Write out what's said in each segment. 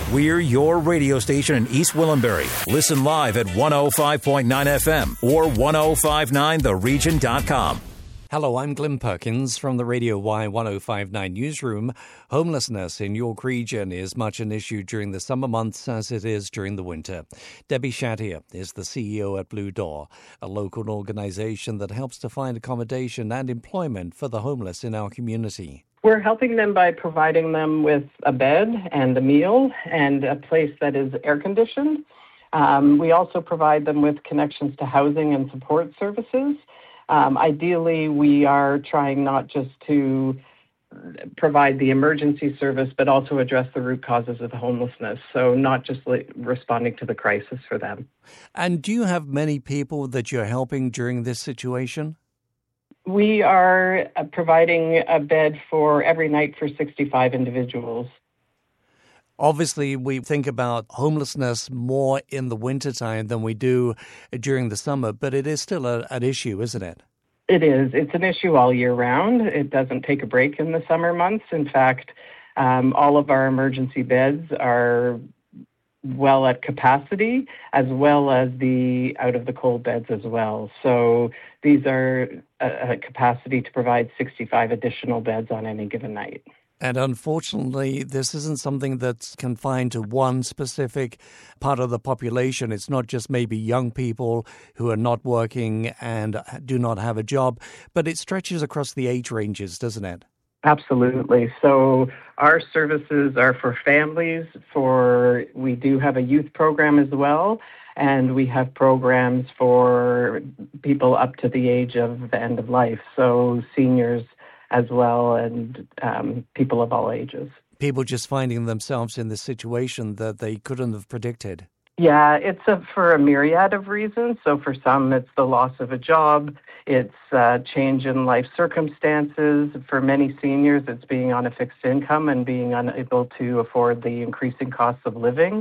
We're your radio station in East Willenbury. Listen live at 105.9 FM or 1059theregion.com. Hello, I'm Glenn Perkins from the Radio Y 1059 newsroom. Homelessness in York Region is much an issue during the summer months as it is during the winter. Debbie Shatier is the CEO at Blue Door, a local organisation that helps to find accommodation and employment for the homeless in our community. We're helping them by providing them with a bed and a meal and a place that is air-conditioned. We also provide them with connections to housing and support services. Ideally, we are trying not just to provide the emergency service, but also address the root causes of homelessness. So not just responding to the crisis for them. And do you have many people that you're helping during this situation? We are providing a bed for every night for 65 individuals. Obviously, we think about homelessness more in the wintertime than we do during the summer, but it is still an issue, isn't it? It is. It's an issue all year round. It doesn't take a break in the summer months. In fact, all of our emergency beds are well at capacity, as well as the out-of-the-cold beds as well. So these are a capacity to provide 65 additional beds on any given night. And unfortunately, this isn't something that's confined to one specific part of the population. It's not just maybe young people who are not working and do not have a job, but it stretches across the age ranges, doesn't it? Absolutely. So our services are for families. We do have a youth program as well, and we have programs for people up to the age of the end of life. So seniors as well, and people of all ages. People just finding themselves in this situation that they couldn't have predicted. Yeah, it's for a myriad of reasons. So for some, it's the loss of a job. It's a change in life circumstances. For many seniors, it's being on a fixed income and being unable to afford the increasing costs of living,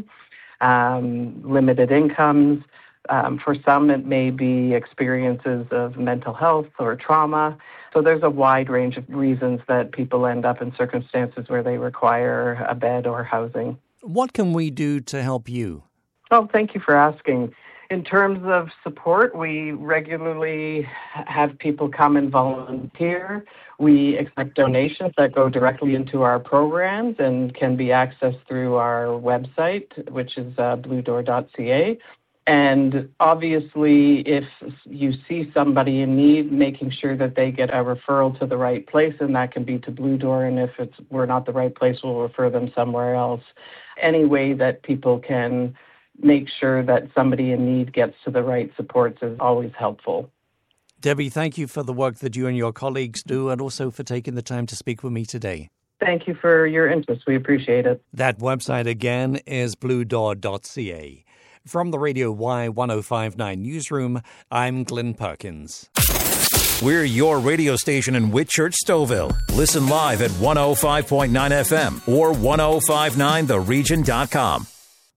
limited incomes. For some, it may be experiences of mental health or trauma. So there's a wide range of reasons that people end up in circumstances where they require a bed or housing. What can we do to help you? Oh, thank you for asking. In terms of support, we regularly have people come and volunteer. We accept donations that go directly into our programs and can be accessed through our website, which is bluedoor.ca. And obviously, if you see somebody in need, making sure that they get a referral to the right place, and that can be to Blue Door. And if we're not the right place, we'll refer them somewhere else. Any way that people can make sure that somebody in need gets to the right supports is always helpful. Debbie, thank you for the work that you and your colleagues do, and also for taking the time to speak with me today. Thank you for your interest. We appreciate it. That website again is bluedoor.ca. From the Radio Y 1059 newsroom, I'm Glenn Perkins. We're your radio station in Whitchurch, Stouffville. Listen live at 105.9 FM or 1059theregion.com.